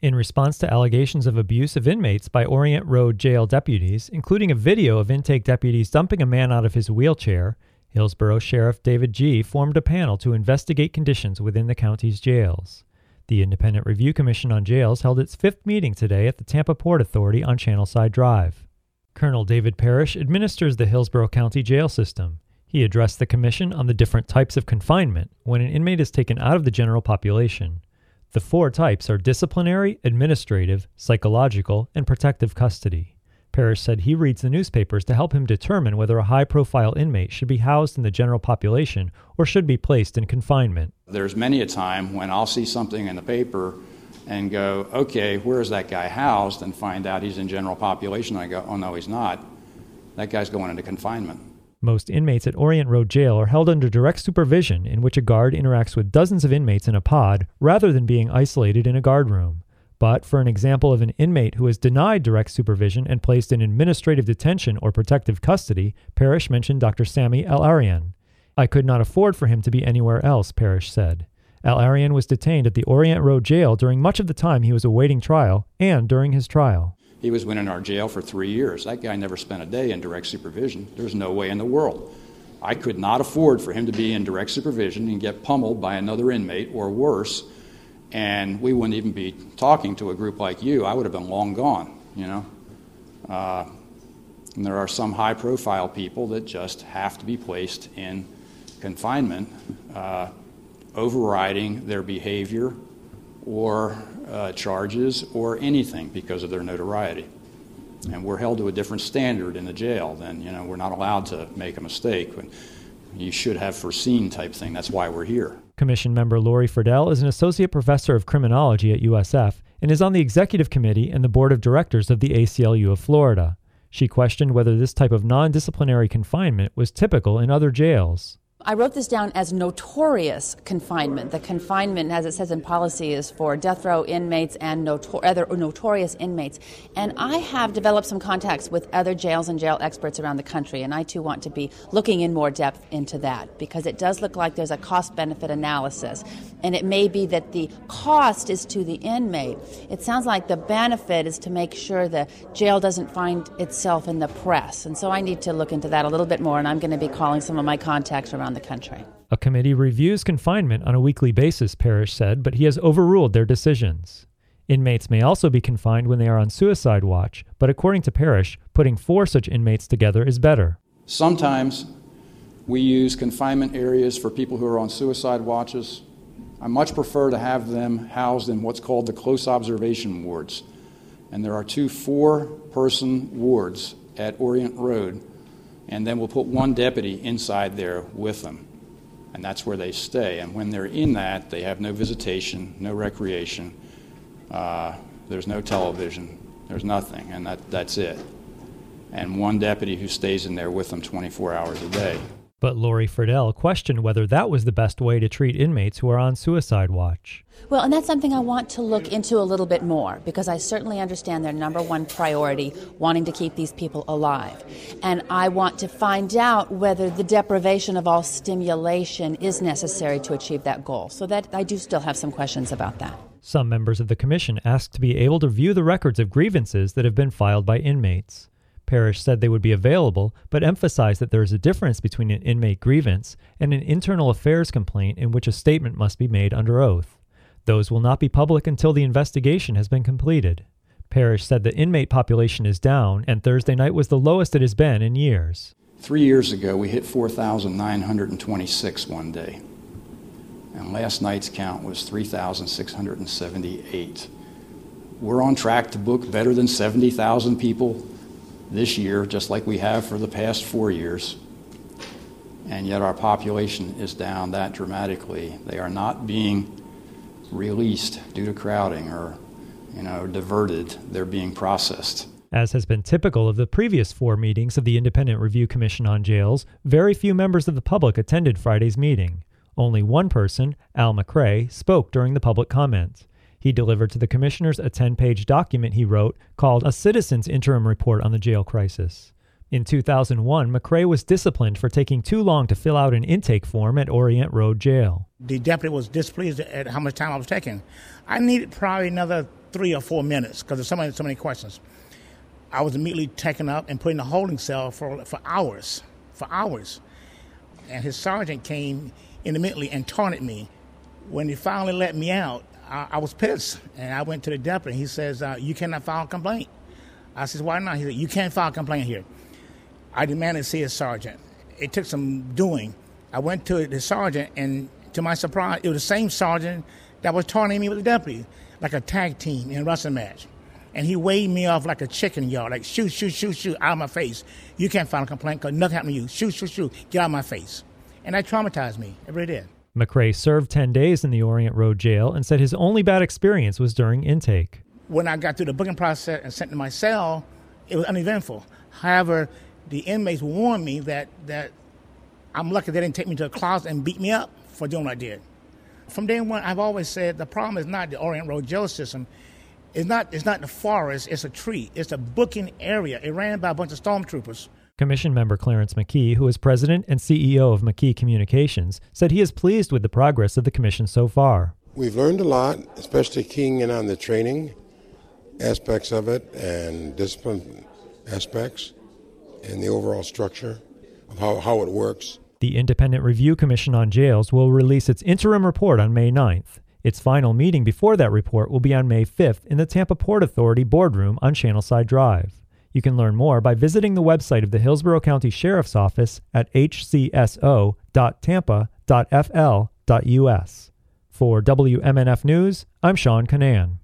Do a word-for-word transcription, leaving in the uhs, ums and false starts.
In response to allegations of abuse of inmates by Orient Road Jail deputies, including a video of intake deputies dumping a man out of his wheelchair, Hillsborough Sheriff David Gee formed a panel to investigate conditions within the county's jails. The Independent Review Commission on Jails held its fifth meeting today at the Tampa Port Authority on Channelside Drive. Colonel David Parrish administers the Hillsborough County jail system. He addressed the commission on the different types of confinement when an inmate is taken out of the general population. The four types are disciplinary, administrative, psychological, and protective custody. Parrish said he reads the newspapers to help him determine whether a high-profile inmate should be housed in the general population or should be placed in confinement. There's many a time when I'll see something in the paper and go, okay, where is that guy housed, and find out he's in general population. I go, oh no, he's not. That guy's going into confinement. Most inmates at Orient Road Jail are held under direct supervision, in which a guard interacts with dozens of inmates in a pod rather than being isolated in a guard room. But for an example of an inmate who is denied direct supervision and placed in administrative detention or protective custody, Parrish mentioned Doctor Sami El-Arian. I could not afford for him to be anywhere else, Parrish said. El-Arian was detained at the Orient Road Jail during much of the time he was awaiting trial and during his trial. He was in our jail for three years. That guy never spent a day in direct supervision. There's no way in the world. I could not afford for him to be in direct supervision and get pummeled by another inmate or worse, and we wouldn't even be talking to a group like you. I would have been long gone, you know. Uh, and there are some high-profile people that just have to be placed in confinement, uh, overriding their behavior or uh, charges or anything because of their notoriety. And we're held to a different standard in the jail than, you know, we're not allowed to make a mistake. You should have foreseen type thing. That's why we're here. Commission member Lori Friedel is an associate professor of criminology at U S F and is on the executive committee and the board of directors of the A C L U of Florida. She questioned whether this type of non-disciplinary confinement was typical in other jails. I wrote this down as notorious confinement. The confinement, as it says in policy, is for death row inmates and notor- other notorious inmates. And I have developed some contacts with other jails and jail experts around the country, and I too want to be looking in more depth into that, because it does look like there's a cost-benefit analysis. And it may be that the cost is to the inmate. It sounds like the benefit is to make sure the jail doesn't find itself in the press. And so I need to look into that a little bit more, and I'm going to be calling some of my contacts around the country. A committee reviews confinement on a weekly basis, Parrish said, but he has overruled their decisions. Inmates may also be confined when they are on suicide watch, but according to Parrish, putting four such inmates together is better. Sometimes we use confinement areas for people who are on suicide watches. I much prefer to have them housed in what's called the close observation wards. And there are two four-person wards at Orient Road, and then we'll put one deputy inside there with them. And that's where they stay. And when they're in that, they have no visitation, no recreation, uh, there's no television, there's nothing, and that, that's it. And one deputy who stays in there with them twenty-four hours a day. But Lori Friedel questioned whether that was the best way to treat inmates who are on suicide watch. Well, and that's something I want to look into a little bit more, because I certainly understand their number one priority, wanting to keep these people alive. And I want to find out whether the deprivation of all stimulation is necessary to achieve that goal. So that I do still have some questions about that. Some members of the commission asked to be able to view the records of grievances that have been filed by inmates. Parrish said they would be available, but emphasized that there is a difference between an inmate grievance and an internal affairs complaint in which a statement must be made under oath. Those will not be public until the investigation has been completed. Parrish said the inmate population is down, and Thursday night was the lowest it has been in years. Three years ago, we hit four thousand nine hundred twenty-six one day, and last night's count was three thousand six hundred seventy-eight. We're on track to book better than seventy thousand people this year, just like we have for the past four years. And yet our population is down that dramatically. They are not being released due to crowding or, you know, diverted. They're being processed. As has been typical of the previous four meetings of the Independent Review Commission on Jails, very few members of the public attended Friday's meeting. Only one person, Al McCrae, spoke during the public comment. He delivered to the commissioners a ten-page document he wrote called A Citizen's Interim Report on the Jail Crisis. In two thousand one, McCrae was disciplined for taking too long to fill out an intake form at Orient Road Jail. The deputy was displeased at how much time I was taking. I needed probably another three or four minutes because there's so many, so many questions. I was immediately taken up and put in a holding cell for for hours, for hours. And his sergeant came immediately and taunted me. When he finally let me out, I, I was pissed. And I went to the deputy. He says, uh, you cannot file a complaint. I says, why not? He said, you can't file a complaint here. I demanded to see his sergeant. It took some doing. I went to the sergeant, and to my surprise, it was the same sergeant that was taunting me with the deputy, like a tag team in a wrestling match. And he waved me off like a chicken yard, like shoot, shoot, shoot, shoot, out of my face. You can't file a complaint because nothing happened to you. Shoot, shoot, shoot, get out of my face. And that traumatized me. It really did. McRae served ten days in the Orient Road Jail and said his only bad experience was during intake. When I got through the booking process and sent to my cell, it was uneventful. However, the inmates warned me that, that I'm lucky they didn't take me to a closet and beat me up for doing what I did. From day one, I've always said the problem is not the Orient Road Jail system. It's not, it's not the forest, it's a tree. It's a booking area. It ran by a bunch of stormtroopers. Commission member Clarence McKee, who is president and C E O of McKee Communications, said he is pleased with the progress of the commission so far. We've learned a lot, especially keying in on the training aspects of it and discipline aspects and the overall structure of how, how it works. The Independent Review Commission on Jails will release its interim report on May ninth. Its final meeting before that report will be on May fifth in the Tampa Port Authority boardroom on Channelside Drive. You can learn more by visiting the website of the Hillsborough County Sheriff's Office at h c s o dot tampa dot f l dot u s. For W M N F News, I'm Sean Canan.